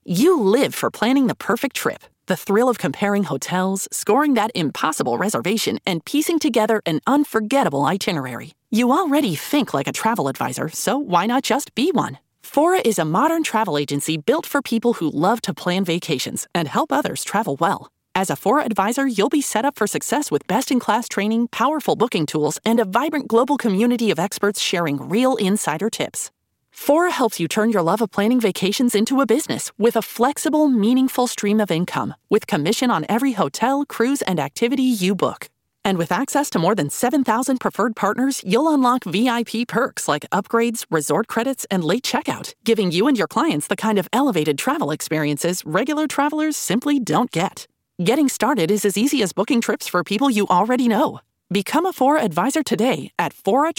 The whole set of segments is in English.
You live for planning the perfect trip. The thrill of comparing hotels, scoring that impossible reservation, and piecing together an unforgettable itinerary. You already think like a travel advisor, so why not just be one? Fora is a modern travel agency built for people who love to plan vacations and help others travel well. As a Fora advisor, you'll be set up for success with best-in-class training, powerful booking tools, and a vibrant global community of experts sharing real insider tips. Fora helps you turn your love of planning vacations into a business with a flexible, meaningful stream of income, with commission on every hotel, cruise, and activity you book. And with access to more than 7,000 preferred partners, you'll unlock VIP perks like upgrades, resort credits, and late checkout, giving you and your clients the kind of elevated travel experiences regular travelers simply don't get. Getting started is as easy as booking trips for people you already know. Become a Fora advisor today at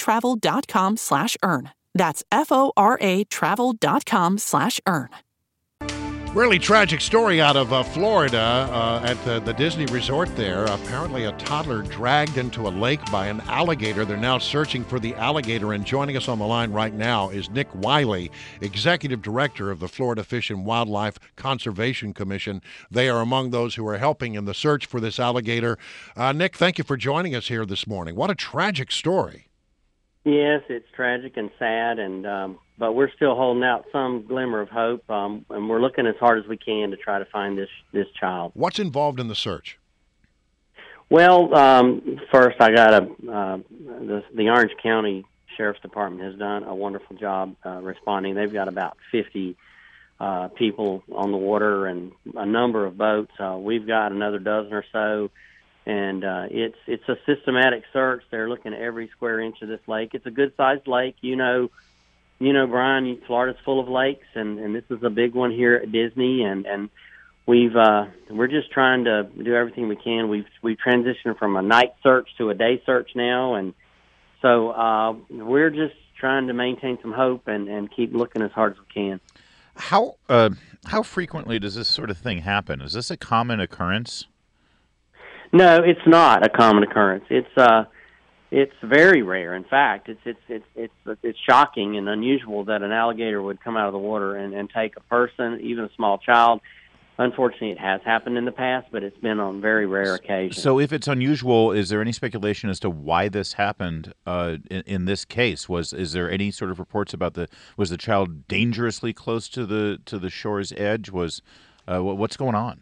foratravel.com/earn. That's FORA travel.com/earn. Really tragic story out of Florida at the Disney resort there. Apparently a toddler dragged into a lake by an alligator. They're now searching for the alligator, and joining us on the line right now is Nick Wiley, Executive Director of the Florida Fish and Wildlife Conservation Commission. They are among those who are helping in the search for this alligator. Nick, thank you for joining us here this morning. What a tragic story. Yes, it's tragic and sad, but we're still holding out some glimmer of hope, and we're looking as hard as we can to try to find this child. What's involved in the search? Well, first I got the Orange County Sheriff's Department has done a wonderful job responding. They've got about 50 people on the water and a number of boats. We've got another dozen or so. And it's a systematic search. They're looking at every square inch of this lake. It's a good-sized lake. You know, Brian, Florida's full of lakes, and this is a big one here at Disney. And we're just trying to do everything we can. We've transitioned from a night search to a day search now, and so we're just trying to maintain some hope and keep looking as hard as we can. How frequently does this sort of thing happen? Is this a common occurrence? No, it's not a common occurrence. It's very rare. In fact, it's shocking and unusual that an alligator would come out of the water and take a person, even a small child. Unfortunately, it has happened in the past, but it's been on very rare occasions. So if it's unusual, is there any speculation as to why this happened in this case? Is there any sort of reports about was the child dangerously close to the shore's edge? What's going on?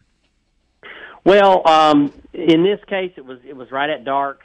Well, in this case, it was right at dark.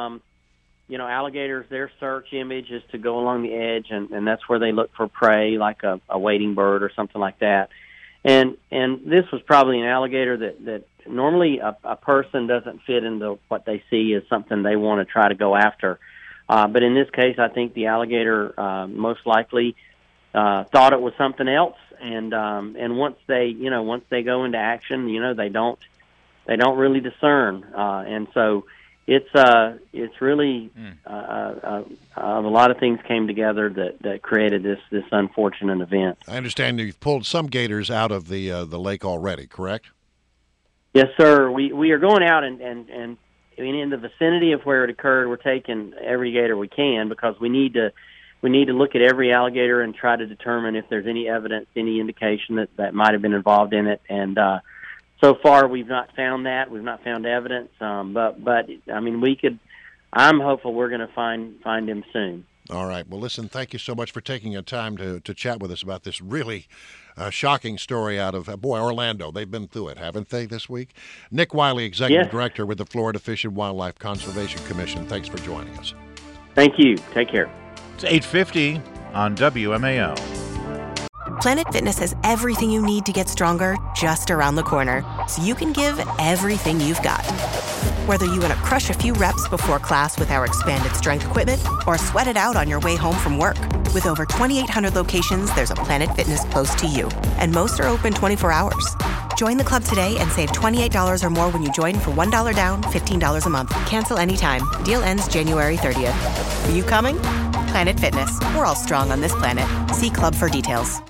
Alligators, their search image is to go along the edge, and that's where they look for prey, like a wading bird or something like that. And this was probably an alligator that normally a person doesn't fit into what they see as something they want to try to go after. But in this case, I think the alligator most likely thought it was something else. And once they go into action, they don't really discern, and so it's really a lot of things came together that created this unfortunate event. I understand you've pulled some gators out of the lake already, correct? Yes, sir. We are going out and in the vicinity of where it occurred. We're taking every gator we can because we need to look at every alligator and try to determine if there's any evidence, any indication that might have been involved in it, and so far, we've not found that. We've not found evidence, but I mean, I'm hopeful we're going to find him soon. All right. Well, listen, thank you so much for taking the time to chat with us about this really shocking story out of, Orlando. They've been through it, haven't they, this week? Nick Wiley, Executive Director with the Florida Fish and Wildlife Conservation Commission. Thanks for joining us. Thank you. Take care. It's 8:50 on WMAO. Planet Fitness has everything you need to get stronger just around the corner, so you can give everything you've got. Whether you want to crush a few reps before class with our expanded strength equipment or sweat it out on your way home from work. With over 2,800 locations, there's a Planet Fitness close to you, and most are open 24 hours. Join the club today and save $28 or more when you join for $1 down, $15 a month. Cancel anytime. Deal ends January 30th. Are you coming? Planet Fitness. We're all strong on this planet. See club for details.